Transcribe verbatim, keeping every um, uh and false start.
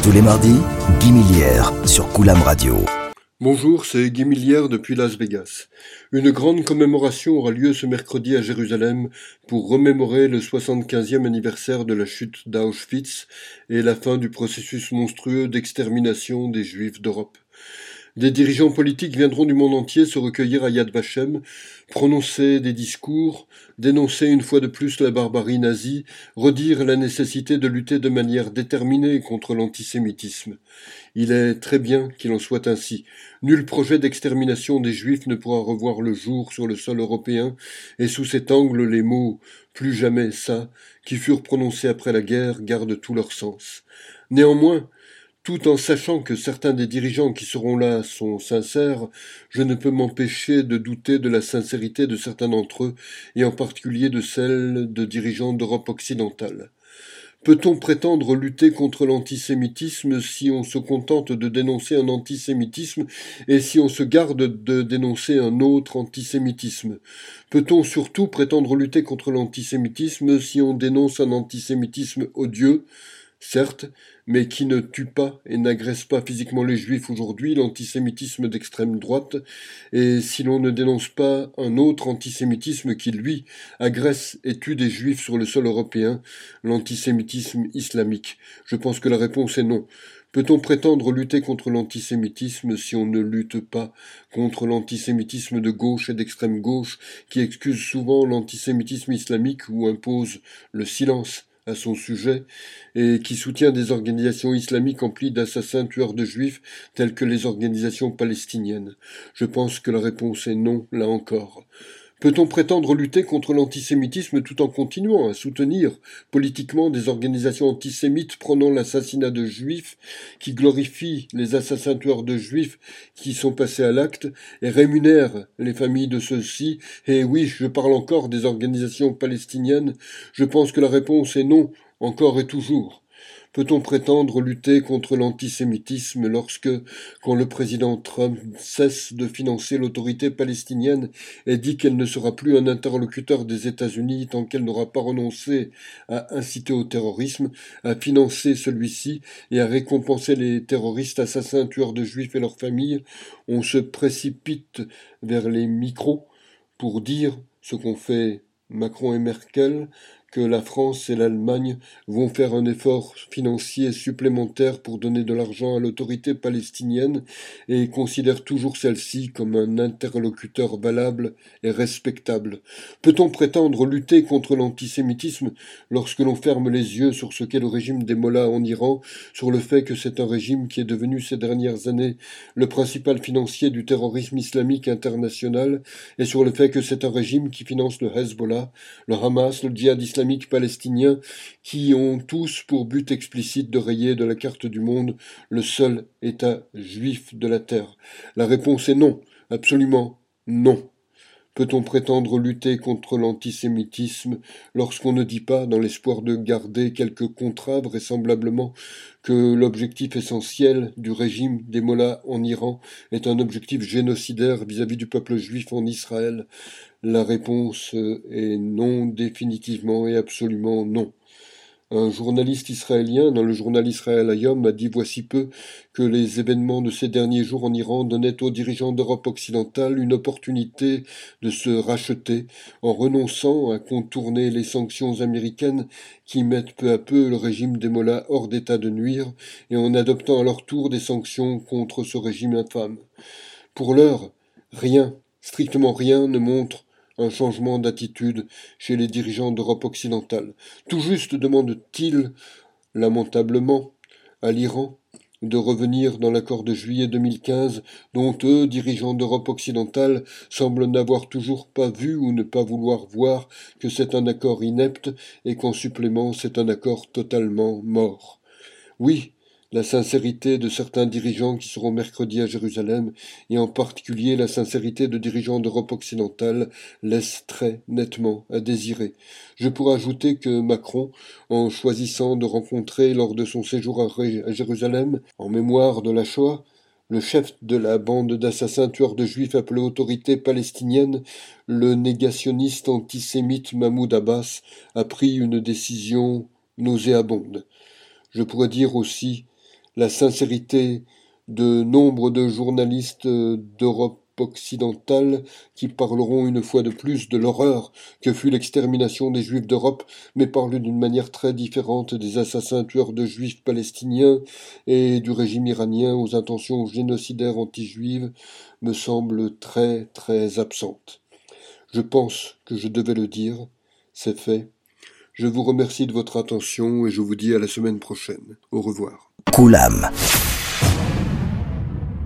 Tous les mardis, Guy Millière sur Coulam Radio. Bonjour, c'est Guy Millière depuis Las Vegas. Une grande commémoration aura lieu ce mercredi à Jérusalem pour remémorer le soixante-quinzième anniversaire de la chute d'Auschwitz et la fin du processus monstrueux d'extermination des Juifs d'Europe. Des dirigeants politiques viendront du monde entier se recueillir à Yad Vashem, prononcer des discours, dénoncer une fois de plus la barbarie nazie, redire la nécessité de lutter de manière déterminée contre l'antisémitisme. Il est très bien qu'il en soit ainsi. Nul projet d'extermination des Juifs ne pourra revoir le jour sur le sol européen, et sous cet angle les mots « plus jamais ça » qui furent prononcés après la guerre gardent tout leur sens. Néanmoins, tout en sachant que certains des dirigeants qui seront là sont sincères, je ne peux m'empêcher de douter de la sincérité de certains d'entre eux, et en particulier de celle de dirigeants d'Europe occidentale. Peut-on prétendre lutter contre l'antisémitisme si on se contente de dénoncer un antisémitisme et si on se garde de dénoncer un autre antisémitisme? Peut-on surtout prétendre lutter contre l'antisémitisme si on dénonce un antisémitisme odieux? Certes, mais qui ne tue pas et n'agresse pas physiquement les Juifs aujourd'hui, l'antisémitisme d'extrême droite, et si l'on ne dénonce pas un autre antisémitisme qui, lui, agresse et tue des Juifs sur le sol européen, l'antisémitisme islamique. Je pense que la réponse est non. Peut-on prétendre lutter contre l'antisémitisme si on ne lutte pas contre l'antisémitisme de gauche et d'extrême gauche qui excuse souvent l'antisémitisme islamique ou impose le silence à son sujet, et qui soutient des organisations islamiques emplies d'assassins tueurs de juifs telles que les organisations palestiniennes? Je pense que la réponse est non, là encore. Peut-on prétendre lutter contre l'antisémitisme tout en continuant à soutenir politiquement des organisations antisémites prônant l'assassinat de juifs, qui glorifient les assassins tueurs de juifs qui sont passés à l'acte et rémunèrent les familles de ceux-ci? Et oui, je parle encore des organisations palestiniennes. Je pense que la réponse est non, encore et toujours. Peut-on prétendre lutter contre l'antisémitisme lorsque, quand le président Trump cesse de financer l'autorité palestinienne et dit qu'elle ne sera plus un interlocuteur des États-Unis tant qu'elle n'aura pas renoncé à inciter au terrorisme, à financer celui-ci et à récompenser les terroristes assassins tueurs de juifs et leurs familles, on se précipite vers les micros pour dire ce qu'ont fait Macron et Merkel, que la France et l'Allemagne vont faire un effort financier supplémentaire pour donner de l'argent à l'autorité palestinienne et considèrent toujours celle-ci comme un interlocuteur valable et respectable. Peut-on prétendre lutter contre l'antisémitisme lorsque l'on ferme les yeux sur ce qu'est le régime des mollahs en Iran, sur le fait que c'est un régime qui est devenu ces dernières années le principal financier du terrorisme islamique international, et sur le fait que c'est un régime qui finance le Hezbollah, le Hamas, le djihad islamique palestiniens, qui ont tous pour but explicite de rayer de la carte du monde le seul État juif de la terre? La réponse est non, absolument non. Peut-on prétendre lutter contre l'antisémitisme lorsqu'on ne dit pas, dans l'espoir de garder quelques contrats vraisemblablement, que l'objectif essentiel du régime des mollahs en Iran est un objectif génocidaire vis-à-vis du peuple juif en Israël? La réponse est non, définitivement et absolument non. Un journaliste israélien dans le journal Israël Hayom a dit voici peu que les événements de ces derniers jours en Iran donnaient aux dirigeants d'Europe occidentale une opportunité de se racheter en renonçant à contourner les sanctions américaines qui mettent peu à peu le régime des mollahs hors d'état de nuire et en adoptant à leur tour des sanctions contre ce régime infâme. Pour l'heure, rien, strictement rien ne montre un changement d'attitude chez les dirigeants d'Europe occidentale. Tout juste demandent-ils, lamentablement, à l'Iran de revenir dans l'accord de juillet deux mille quinze, dont eux, dirigeants d'Europe occidentale, semblent n'avoir toujours pas vu ou ne pas vouloir voir que c'est un accord inepte et qu'en supplément c'est un accord totalement mort. Oui, la sincérité de certains dirigeants qui seront mercredi à Jérusalem, et en particulier la sincérité de dirigeants d'Europe occidentale, laisse très nettement à désirer. Je pourrais ajouter que Macron, en choisissant de rencontrer lors de son séjour à, Ré- à Jérusalem, en mémoire de la Shoah, le chef de la bande d'assassins tueurs de juifs appelée Autorité palestinienne, le négationniste antisémite Mahmoud Abbas, a pris une décision nauséabonde. Je pourrais dire aussi la sincérité de nombre de journalistes d'Europe occidentale qui parleront une fois de plus de l'horreur que fut l'extermination des Juifs d'Europe, mais parlent d'une manière très différente des assassins tueurs de Juifs palestiniens et du régime iranien aux intentions génocidaires anti-juives, me semble très très absente. Je pense que je devais le dire, c'est fait. Je vous remercie de votre attention et je vous dis à la semaine prochaine. Au revoir. Coulam.